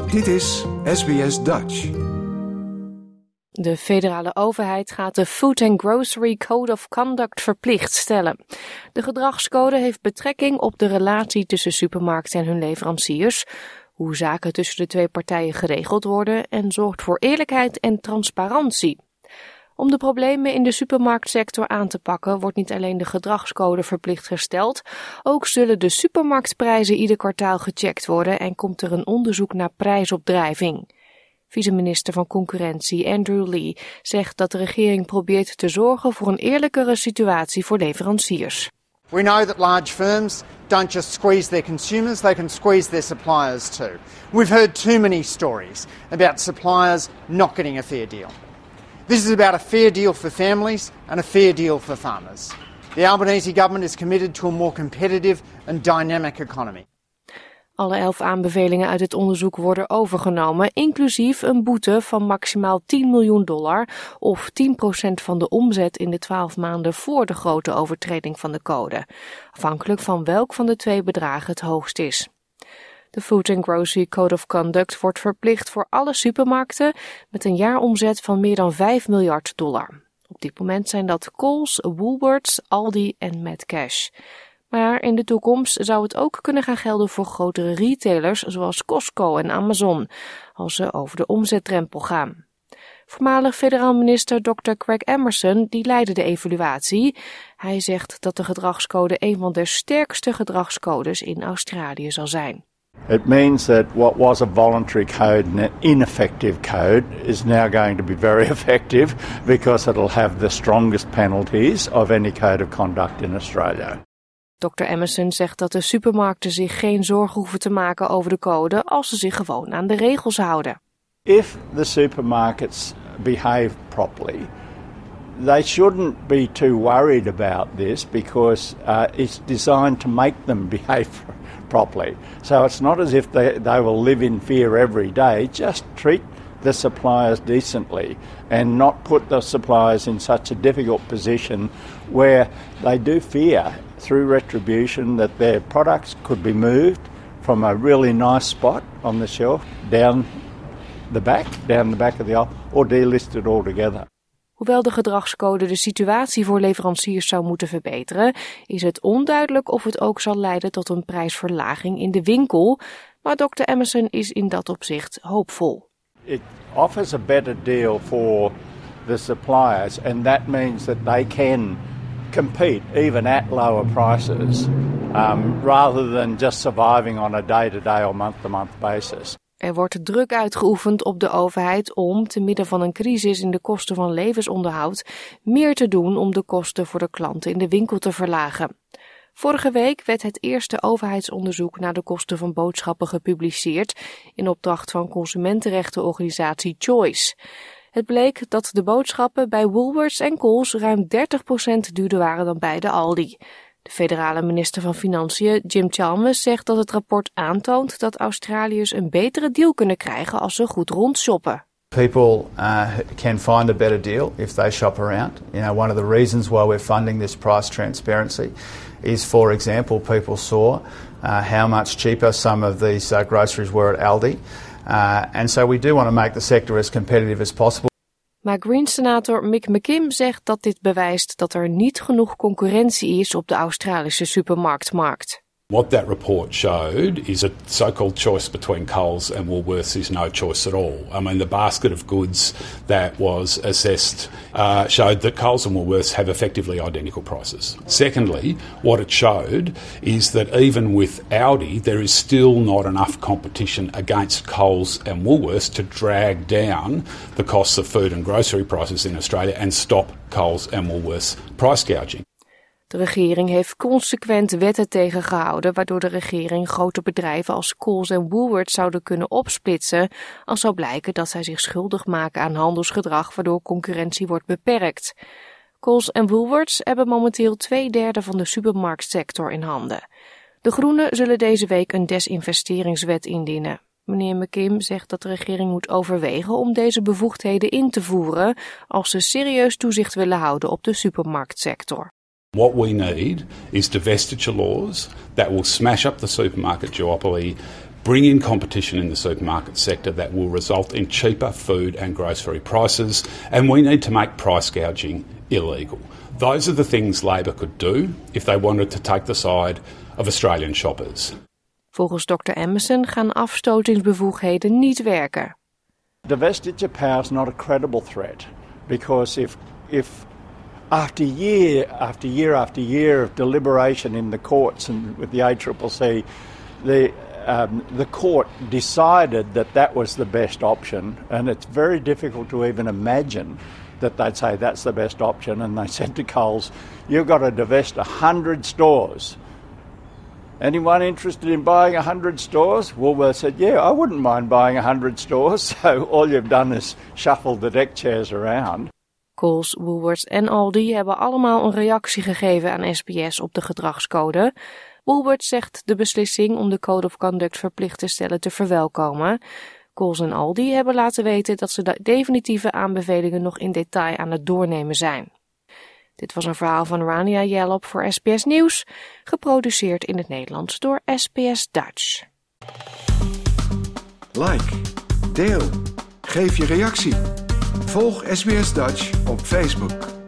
Dit is SBS Dutch. De federale overheid gaat de Food and Grocery Code of Conduct verplicht stellen. De gedragscode heeft betrekking op de relatie tussen supermarkten en hun leveranciers, hoe zaken tussen de twee partijen geregeld worden en zorgt voor eerlijkheid en transparantie. Om de problemen in de supermarktsector aan te pakken wordt niet alleen de gedragscode verplicht gesteld, ook zullen de supermarktprijzen ieder kwartaal gecheckt worden en komt er een onderzoek naar prijsopdrijving. Vice-minister van Concurrentie Andrew Lee zegt dat de regering probeert te zorgen voor een eerlijkere situatie voor leveranciers. We know that large firms don't just squeeze their consumers, they can squeeze their suppliers too. We've heard too many stories about suppliers not getting a fair deal. This is about a fair deal for families and a fair deal for farmers. The Albanese government is committed to a more competitive and dynamic economy. Alle 11 aanbevelingen uit het onderzoek worden overgenomen, inclusief een boete van maximaal $10 miljoen of 10% van de omzet in de 12 maanden voor de grote overtreding van de code, afhankelijk van welk van de twee bedragen het hoogst is. De Food and Grocery Code of Conduct wordt verplicht voor alle supermarkten met een jaaromzet van meer dan $5 miljard. Op dit moment zijn dat Coles, Woolworths, Aldi en Metcash. Maar in de toekomst zou het ook kunnen gaan gelden voor grotere retailers zoals Costco en Amazon, als ze over de omzetdrempel gaan. Voormalig federaal minister Dr. Craig Emerson die leidde de evaluatie. Hij zegt dat de gedragscode een van de sterkste gedragscodes in Australië zal zijn. It means that what was a voluntary code and an ineffective code is now going to be very effective because it'll have the strongest penalties of any code of conduct in Australia. Dr. Emerson zegt dat de supermarkten zich geen zorgen hoeven te maken over de code als ze zich gewoon aan de regels houden. If the supermarkets behave properly, they shouldn't be too worried about this because it's designed to make them behave properly. So it's not as if they will live in fear every day. Just treat the suppliers decently and not put the suppliers in such a difficult position where they do fear through retribution that their products could be moved from a really nice spot on the shelf down the back of the aisle, or delisted altogether. Hoewel de gedragscode de situatie voor leveranciers zou moeten verbeteren, is het onduidelijk of het ook zal leiden tot een prijsverlaging in de winkel, maar Dr. Emerson is in dat opzicht hoopvol. It offers a better deal for the suppliers, and that means that they can compete even at lower prices, rather than just surviving on a day-to-day or month-to-month basis. Er wordt druk uitgeoefend op de overheid om, te midden van een crisis in de kosten van levensonderhoud, meer te doen om de kosten voor de klanten in de winkel te verlagen. Vorige week werd het eerste overheidsonderzoek naar de kosten van boodschappen gepubliceerd in opdracht van consumentenrechtenorganisatie Choice. Het bleek dat de boodschappen bij Woolworths en Coles ruim 30% duurder waren dan bij de Aldi. De federale minister van Financiën, Jim Chalmers, zegt dat het rapport aantoont dat Australiërs een betere deal kunnen krijgen als ze goed rondshoppen. People can find a better deal if they shop around. You know, one of the reasons why we're funding this price transparency is, for example, people saw how much cheaper some of these groceries were at Aldi. And so we do want to make the sector as competitive as possible. Maar Greens-senator Mick McKim zegt dat dit bewijst dat er niet genoeg concurrentie is op de Australische supermarktmarkt. What that report showed is a so-called choice between Coles and Woolworths is no choice at all. I mean, the basket of goods that was assessed showed that Coles and Woolworths have effectively identical prices. Secondly, what it showed is that even with Aldi, there is still not enough competition against Coles and Woolworths to drag down the costs of food and grocery prices in Australia and stop Coles and Woolworths price gouging. De regering heeft consequent wetten tegengehouden, waardoor de regering grote bedrijven als Coles en Woolworths zouden kunnen opsplitsen als zou blijken dat zij zich schuldig maken aan handelsgedrag waardoor concurrentie wordt beperkt. Coles en Woolworths hebben momenteel 2/3 van de supermarktsector in handen. De Groenen zullen deze week een desinvesteringswet indienen. Meneer McKim zegt dat de regering moet overwegen om deze bevoegdheden in te voeren als ze serieus toezicht willen houden op de supermarktsector. What we need is divestiture laws that will smash up the supermarket duopoly, bring in competition in the supermarket sector that will result in cheaper food and grocery prices, and we need to make price gouging illegal. Those are the things Labor could do if they wanted to take the side of Australian shoppers. Volgens Dr. Emerson gaan afstotingsbevoegdheden niet werken. Divestiture power is not a credible threat, because if after year after year after year of deliberation in the courts and with the ACCC, the court decided that was the best option, and it's very difficult to even imagine that they'd say that's the best option, and they said to Coles, you've got to divest 100 stores. Anyone interested in buying 100 stores? Woolworths said, yeah, I wouldn't mind buying 100 stores. So all you've done is shuffle the deck chairs around. Coles, Woolworths en Aldi hebben allemaal een reactie gegeven aan SBS op de gedragscode. Woolworths zegt de beslissing om de Code of Conduct verplicht te stellen te verwelkomen. Coles en Aldi hebben laten weten dat ze de definitieve aanbevelingen nog in detail aan het doornemen zijn. Dit was een verhaal van Rania Jellop voor SBS Nieuws, geproduceerd in het Nederlands door SBS Dutch. Like, deel, geef je reactie. Volg SBS Dutch op Facebook.